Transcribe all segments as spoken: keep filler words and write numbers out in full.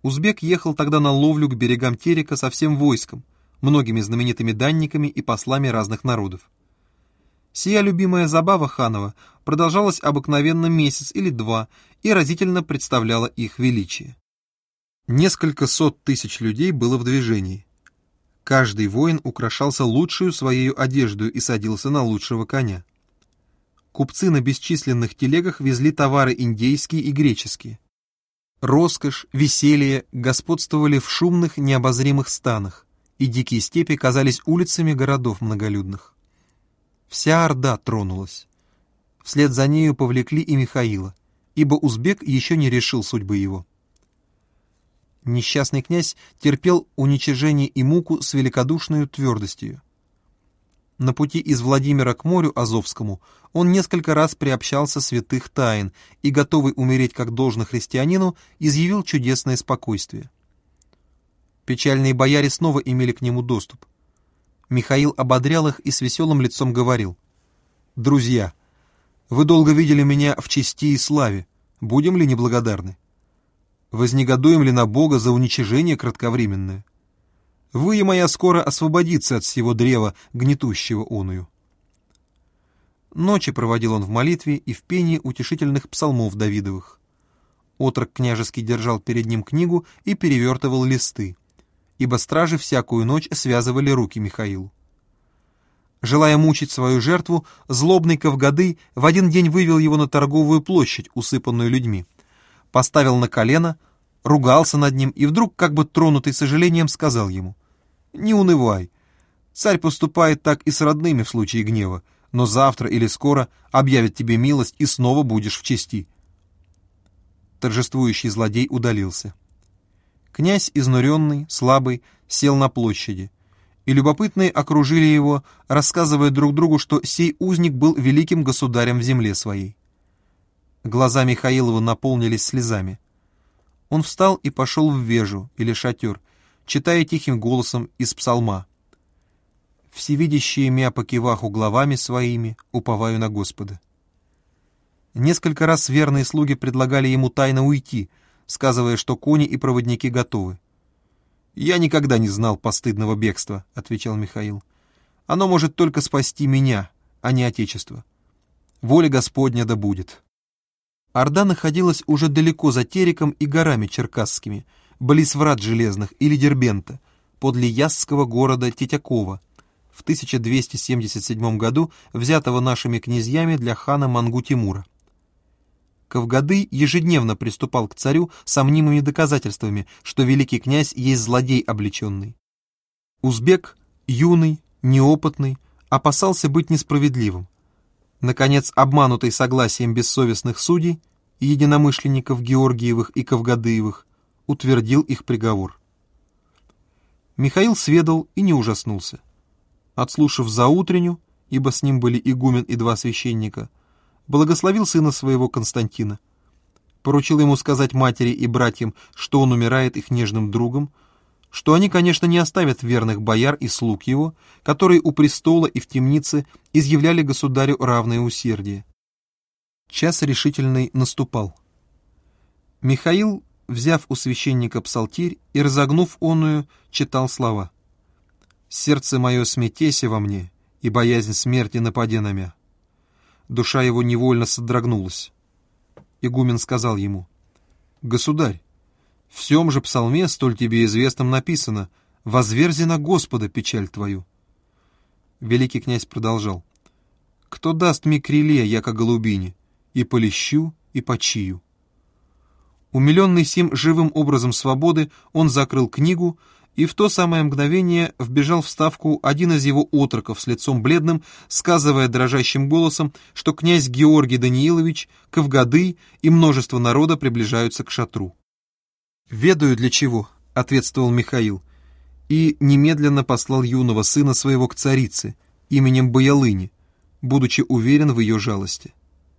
Узбек ехал тогда на ловлю к берегам Терека со всем войском, многими знаменитыми данниками и послами разных народов. Сия любимая забава ханова продолжалась обыкновенно месяц или два и разительно представляла их величие. Несколько сот тысяч людей было в движении. Каждый воин украшался лучшую своею одеждою и садился на лучшего коня. Купцы на бесчисленных телегах везли товары индейские и греческие. Роскошь, веселье господствовали в шумных необозримых станах, и дикие степи казались улицами городов многолюдных. Вся орда тронулась. Вслед за нею повлекли и Михаила, ибо узбек еще не решил судьбы его. Несчастный князь терпел уничижение и муку с великодушной твердостью. На пути из Владимира к морю Азовскому он несколько раз приобщался святых тайн и, готовый умереть как должно христианину, изъявил чудесное спокойствие. Печальные бояре снова имели к нему доступ. Михаил ободрял их и с веселым лицом говорил: «Друзья, вы долго видели меня в чести и славе, будем ли неблагодарны? Вознегодуем ли на Бога за уничижение кратковременное? Вы и моя скоро освободиться от всего древа, гнетущего оную». Ночи проводил он в молитве и в пении утешительных псалмов Давидовых. Отрок княжеский держал перед ним книгу и перевертывал листы, ибо стражи всякую ночь связывали руки Михаилу. Желая мучить свою жертву, злобный Кавгадый в один день вывел его на торговую площадь, усыпанную людьми, поставил на колено, ругался над ним и вдруг, как бы тронутый сожалением, сказал ему: «Не унывай, царь поступает так и с родными в случае гнева, но завтра или скоро объявит тебе милость, и снова будешь в чести». Торжествующий злодей удалился. Князь, изнуренный, слабый, сел на площади, и любопытные окружили его, рассказывая друг другу, что сей узник был великим государем в земле своей. Глаза Михаилова наполнились слезами. Он встал и пошел в вежу или шатер, читая тихим голосом из псалма: «Всевидящие мя по киваху главами своими, уповаю на Господа». Несколько раз верные слуги предлагали ему тайно уйти, сказывая, что кони и проводники готовы. «Я никогда не знал постыдного бегства», — отвечал Михаил. «Оно может только спасти меня, а не Отечество. Воля Господня да будет». Орда находилась уже далеко за Тереком и горами Черкасскими, близ врат Железных или Дербента, подле Ясского города Тетякова, в тысяча двести семьдесят седьмом году взятого нашими князьями для хана Мангу-Тимура. Кавгадый ежедневно приступал к царю с мнимыми доказательствами, что великий князь есть злодей облеченный. Узбек, юный, неопытный, опасался быть несправедливым. Наконец, обманутый согласием бессовестных судей, единомышленников Георгиевых и Кавгадыевых, утвердил их приговор. Михаил сведал и не ужаснулся. Отслушав заутренню, ибо с ним были игумен и два священника, благословил сына своего Константина, поручил ему сказать матери и братьям, что он умирает их нежным другом, что они, конечно, не оставят верных бояр и слуг его, которые у престола и в темнице изъявляли государю равное усердие. Час решительный наступал. Михаил, взяв у священника псалтирь и разогнув оную, читал слова: «Сердце мое смятеся во мне, и боязнь смерти нападе на мя». Душа его невольно содрогнулась. Игумен сказал ему: «Государь, в сем же псалме, столь тебе известном, написано: «Возверзи на Господа печаль твою». Великий князь продолжал: «Кто даст мне криле, яко голубине, и полещу, и почию». Умиленный сим живым образом свободы, он закрыл книгу, и в то самое мгновение вбежал в ставку один из его отроков с лицом бледным, сказывая дрожащим голосом, что князь Георгий Даниилович, Кавгадый и множество народа приближаются к шатру. «Ведаю для чего», — ответствовал Михаил, и немедленно послал юного сына своего к царице именем Боялыни, будучи уверен в ее жалости.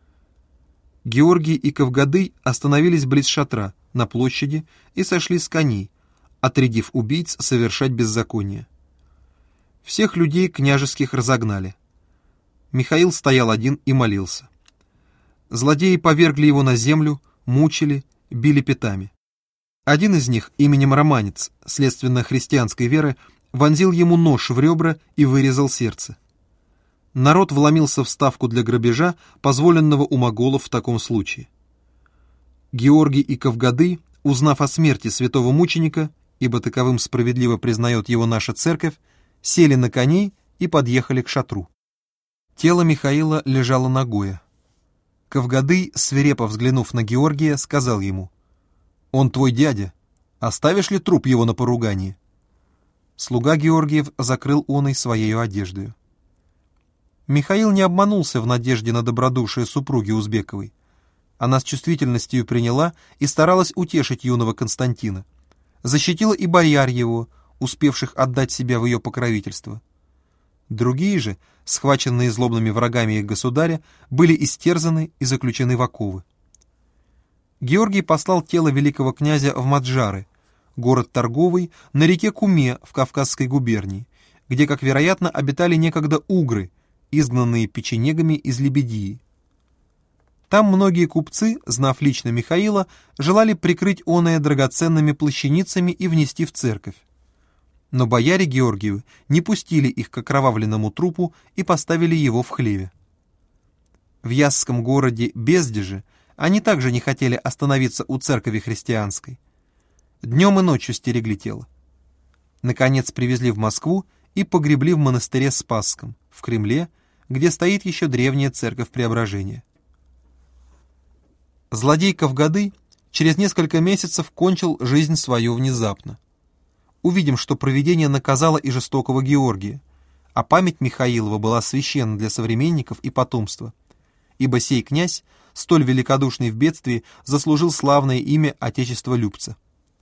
Георгий и Кавгадый остановились близ шатра, на площади, и сошли с коней, отрядив убийц совершать беззаконие. Всех людей княжеских разогнали. Михаил стоял один и молился. Злодеи повергли его на землю, мучили, били пятами. Один из них, именем Романец, следственно христианской веры, вонзил ему нож в ребра и вырезал сердце. Народ вломился в ставку для грабежа, позволенного у моголов в таком случае. Георгий и Кавгады, узнав о смерти святого мученика, ибо таковым справедливо признает его наша церковь, сели на коней и подъехали к шатру. Тело Михаила лежало нагое. Кавгады, свирепо взглянув на Георгия, сказал ему: «Он твой дядя. Оставишь ли труп его на поругание?» Слуга Георгиев закрыл оной своею одеждою. Михаил не обманулся в надежде на добродушие супруги Узбековой. Она с чувствительностью приняла и старалась утешить юного Константина. Защитила и бояр его, успевших отдать себя в ее покровительство. Другие же, схваченные злобными врагами их государя, были истерзаны и заключены в оковы. Георгий послал тело великого князя в Маджары, город торговый, на реке Куме в Кавказской губернии, где, как вероятно, обитали некогда угры, изгнанные печенегами из Лебедии. Там многие купцы, знав лично Михаила, желали прикрыть оное драгоценными плащаницами и внести в церковь. Но бояре Георгиевы не пустили их к окровавленному трупу и поставили его в хлеве. В Ясском городе Бездеже они также не хотели остановиться у церкви христианской. Днем и ночью стерегли тело. Наконец привезли в Москву и погребли в монастыре Спасском, в Кремле, где стоит еще древняя церковь Преображения. Злодей Кавгады через несколько месяцев кончил жизнь свою внезапно. Увидим, что провидение наказало и жестокого Георгия, а память Михаилова была священна для современников и потомства, ибо сей князь, столь великодушный в бедствии, заслужил славное имя отечестволюбца.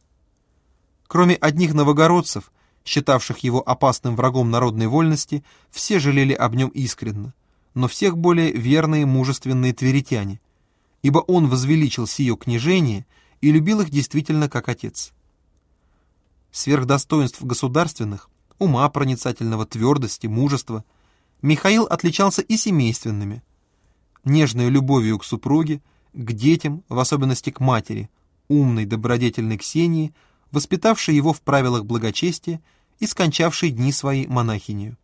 Кроме одних новогородцев, считавших его опасным врагом народной вольности, все жалели об нем искренно, но всех более верные мужественные тверитяне, ибо он возвеличил сие княжение и любил их действительно как отец. Сверх достоинств государственных, ума проницательного, твердости, мужества, Михаил отличался и семейственными, нежной любовью к супруге, к детям, в особенности к матери, умной, добродетельной Ксении, воспитавшей его в правилах благочестия и скончавшей дни свои монахинею.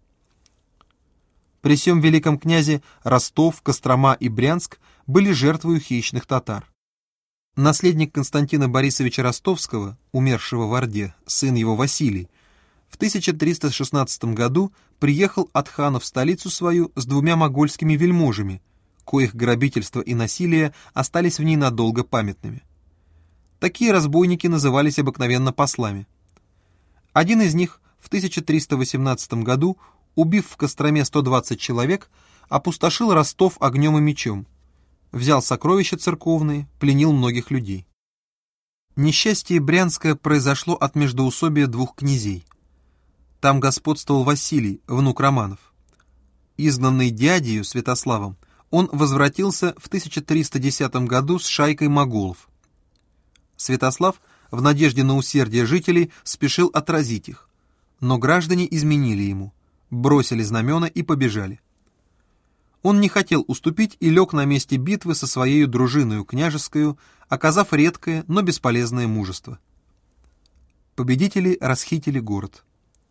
При сём великом князе Ростов, Кострома и Брянск были жертвою хищных татар. Наследник Константина Борисовича Ростовского, умершего в Орде, сын его Василий, в тысяча триста шестнадцатом году приехал от хана в столицу свою с двумя могольскими вельможами, коих грабительство и насилие остались в ней надолго памятными. Такие разбойники назывались обыкновенно послами. Один из них в тысяча триста восемнадцатом году, убив в Костроме сто двадцать человек, опустошил Ростов огнем и мечом, взял сокровища церковные, пленил многих людей. Несчастье Брянское произошло от междоусобия двух князей. Там господствовал Василий, внук Романов. Изгнанный дядею Святославом, он возвратился в тысяча триста десятом году с шайкой моголов. Святослав, в надежде на усердие жителей, спешил отразить их, но граждане изменили ему, бросили знамена и побежали. Он не хотел уступить и лег на месте битвы со своей дружиною княжескою, оказав редкое, но бесполезное мужество. Победители расхитили город.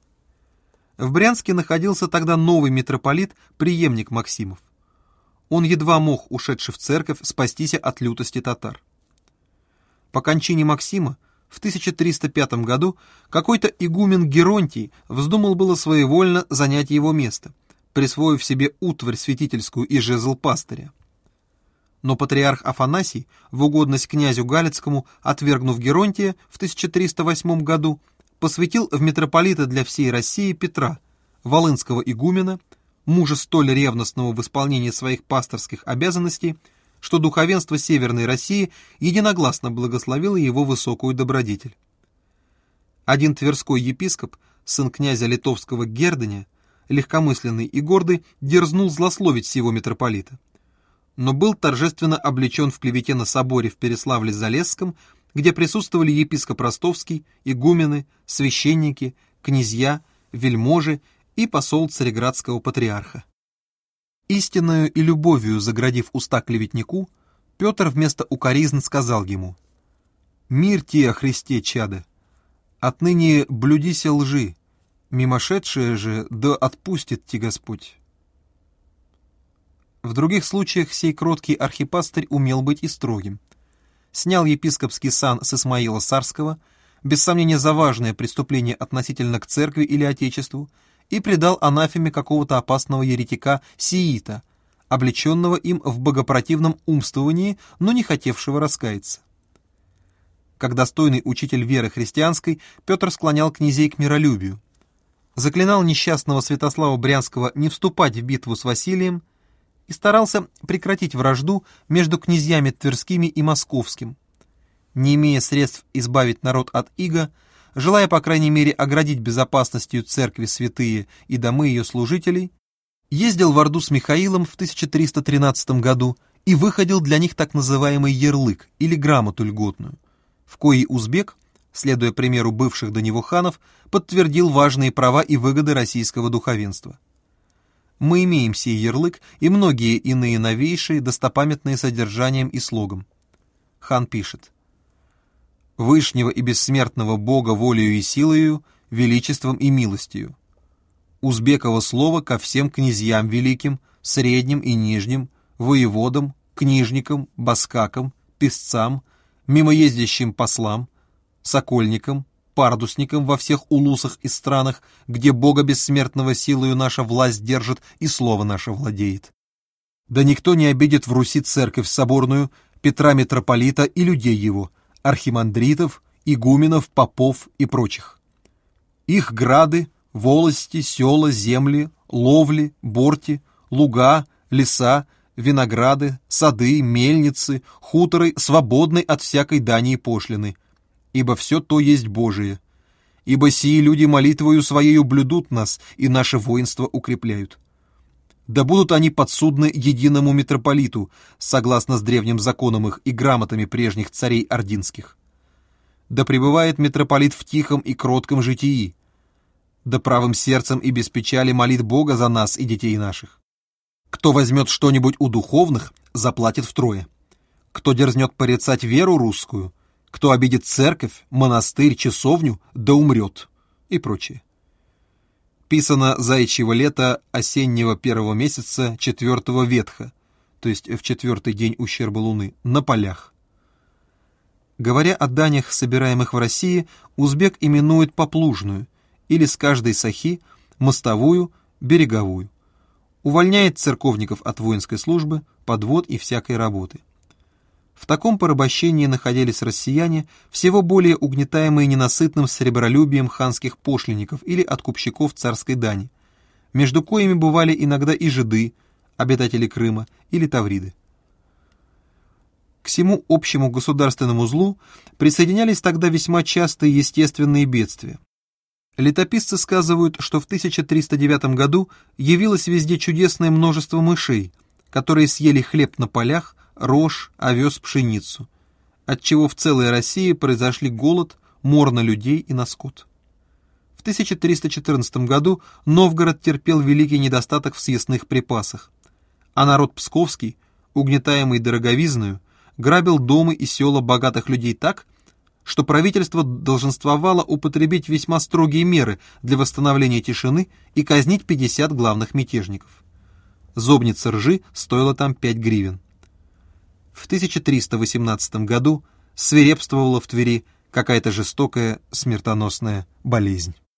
В Брянске находился тогда новый митрополит, преемник Максимов. Он едва мог, ушедший в церковь, спастися от лютости татар. По кончине Максима в тысяча триста пятом году какой-то игумен Геронтий вздумал было своевольно занять его место, присвоив себе утварь святительскую и жезл пастыря. Но патриарх Афанасий, в угодность князю Галицкому, отвергнув Геронтия в тысяча триста восьмом году, посвятил в митрополита для всей России Петра, волынского игумена, мужа столь ревностного в исполнении своих пасторских обязанностей, что духовенство Северной России единогласно благословило его высокую добродетель. Один тверской епископ, сын князя литовского Герденя, легкомысленный и гордый, дерзнул злословить сего митрополита, но был торжественно облечен в клевете на соборе в Переславле-Залесском, где присутствовали епископ Ростовский, игумены, священники, князья, вельможи и посол цареградского патриарха. Истинною и любовью заградив уста клеветнику, Петр вместо укоризн сказал ему: Мир тебе, о Христе, чадо! Отныне блюдися лжи, мимошедшее же да отпустит ти Господь». В других случаях сей кроткий архипастырь умел быть и строгим. Снял епископский сан с Исмаила Сарского, без сомнения за важное преступление относительно к церкви или отечеству, и предал анафеме какого-то опасного еретика Сиита, облеченного им в богопротивном умствовании, но не хотевшего раскаяться. Как достойный учитель веры христианской, Петр склонял князей к миролюбию, заклинал несчастного Святослава Брянского не вступать в битву с Василием и старался прекратить вражду между князьями Тверскими и Московским. Не имея средств избавить народ от ига, желая, по крайней мере, оградить безопасностью церкви святые и домы ее служителей, ездил в Орду с Михаилом в тысяча триста тринадцатом году и выходил для них так называемый ярлык или грамоту льготную, в коей узбек, следуя примеру бывших до него ханов, подтвердил важные права и выгоды российского духовенства. Мы имеем сей ярлык и многие иные новейшие, достопамятные содержанием и слогом. Хан пишет: «Вышнего и бессмертного Бога волею и силою, величеством и милостью. Узбеково слово ко всем князьям великим, средним и нижним, воеводам, книжникам, баскакам, песцам, мимоездящим послам, сокольникам, пардусникам во всех улусах и странах, где Бога бессмертного силою наша власть держит и слово наше владеет. Да никто не обидит в Руси церковь соборную, Петра митрополита и людей его, архимандритов, игуменов, попов и прочих. Их грады, волости, села, земли, ловли, борти, луга, леса, винограды, сады, мельницы, хуторы свободны от всякой дани и пошлины, ибо все то есть Божие. Ибо сии люди молитвою своею блюдут нас и наше воинство укрепляют. Да будут они подсудны единому митрополиту, согласно с древним законом их и грамотами прежних царей ординских. Да пребывает митрополит в тихом и кротком житии, да правым сердцем и без печали молит Бога за нас и детей наших. Кто возьмет что-нибудь у духовных, заплатит втрое. Кто дерзнет порицать веру русскую, кто обидит церковь, монастырь, часовню, да умрет» и прочее. Писано заячьего лета осеннего первого месяца четвертого ветха, то есть в четвертый день ущерба луны, на полях. Говоря о данях, собираемых в России, узбек именует поплужную, или с каждой сахи, мостовую, береговую. Увольняет церковников от воинской службы, подвод и всякой работы. В таком порабощении находились россияне, всего более угнетаемые ненасытным сребролюбием ханских пошлинников или откупщиков царской дани, между коими бывали иногда и жиды, обитатели Крыма, или тавриды. К всему общему государственному злу присоединялись тогда весьма частые естественные бедствия. Летописцы сказывают, что в тысяча триста девятом году явилось везде чудесное множество мышей, которые съели хлеб на полях, рожь, овес, пшеницу, отчего в целой России произошли голод, мор на людей и на скот. В тысяча триста четырнадцатом году Новгород терпел великий недостаток в съестных припасах, а народ псковский, угнетаемый дороговизною, грабил дома и села богатых людей так, что правительство долженствовало употребить весьма строгие меры для восстановления тишины и казнить пятьдесят главных мятежников. Зобница ржи стоила там пять гривен. В тысяча триста восемнадцатом году свирепствовала в Твери какая-то жестокая смертоносная болезнь.